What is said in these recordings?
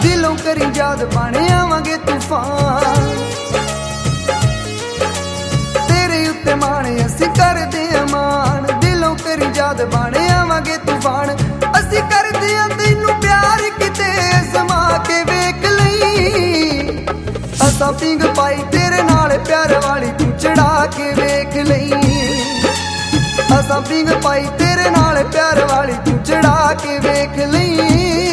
दिलों करी याद बने आवांगे तूफान। तेरे उत्ते माने असी करदे अमान, दिलों करी याद बने आवांगे तूफान। असी करदे आ तैनू प्यार किते अज़मा के वेख लई। असां पिंग पाई तेरे नाल प्यार वाली तू चढ़ा के वेख लई। असां पिंग पाई तेरे नाल प्यार वाली तू चढ़ा के वेख लई।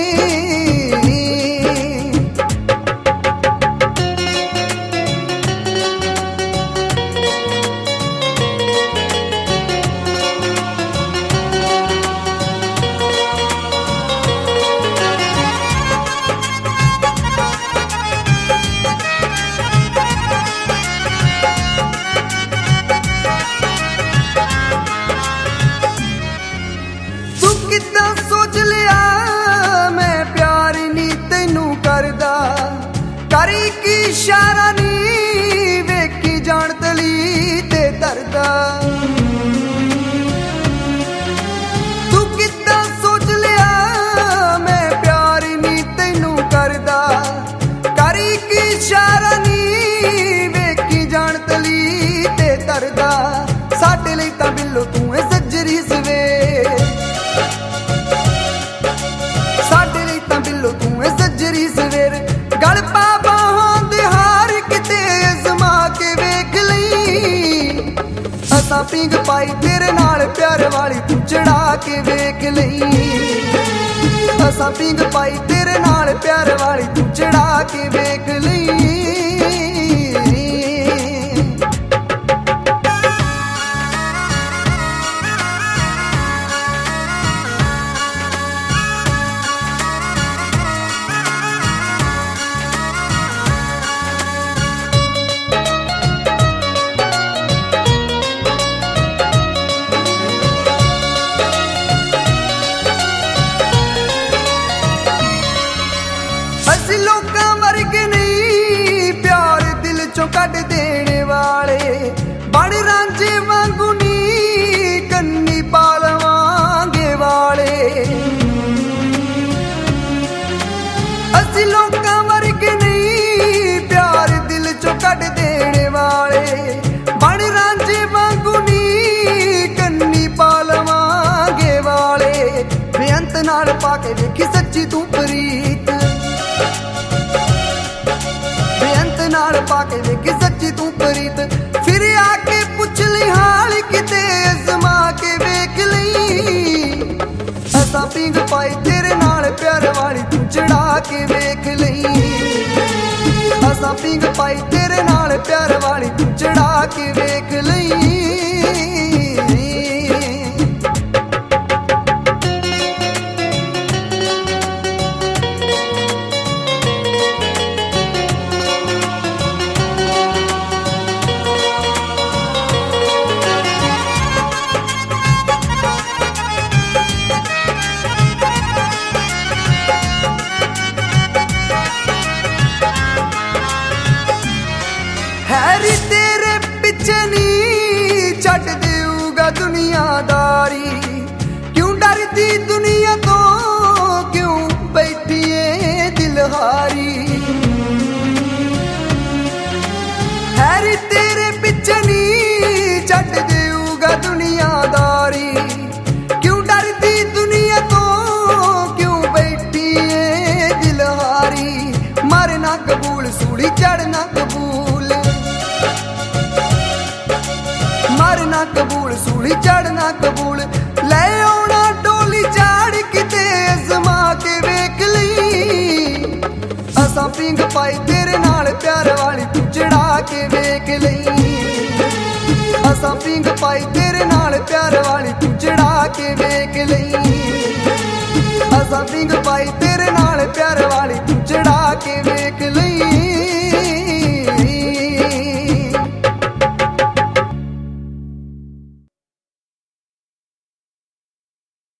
सोच लिया मैं प्यार नी तेनू करदा, करी की इशारा नी वेखी जान तली ते दरदा। तू कितना सोच लिया मैं प्यार नी तेनू करदा, करी की इशारा नी वेखी जान तली ते दरदा। साडे लई तां बिल्लो तू है सज्जरी सवेर, तू है सज्जरी सवेर। गल पा बाहां दे हार किते अज़मा के वेख लई। असां पिंग पाई तेरे नाल प्यार वाली तू चढ़ा के वेख लई। असां पिंग पाई तेरे नाल प्यार वाली तू चढ़ा के वेख लई। असी लोकां वर्गे नहीं प्यार दिल चों कढ देने वाले, बड़ रांझे वांगू नी कन्नी पालवांगे वाले। असी लोकां वर्गे नहीं प्यार दिल चों कढ देने वाले, बड़ रांझे वांगू नी कन्नी पालवांगे वाले। बेअंत नाल पाके देखी सच्ची तू प्रीत, नाल पाके वेखी सच्ची तू प्रीत। फिर आके पुछ ली हाल किते अज़मा के वेख लई। असां पिंग पाई तेरे नाल प्यार वाली तू चढ़ा के वेख लई। असां पिंग पाई तेरे नाल प्यार वाली तू चढ़ा के वेख लई। हैरी तेरे पिछे नी छड्ड देऊगा दुनियादारी, क्यों डरदी दुनिया तो क्यों बैठी है दिलहारी। हैरी तेरे पिछे नी छड्ड देऊगा दुनियादारी, क्यों डरदी दुनिया तो क्यों बैठी है दिलहारी। मरना कबूल सूली चढ़ना कबूल, मरना कबूल सूली चढ़ना कबूल। ले आना डोली चाड़ किते अज़मा के वेख लई। असां पिंग पाई तेरे नाल प्यार वाली तू चढ़ा के वेख लई। असां पिंग पाई तेरे नाल प्यार वाली तू चढ़ा के वेख लई। असां पिंग पाई तेरे नाल प्यार वाली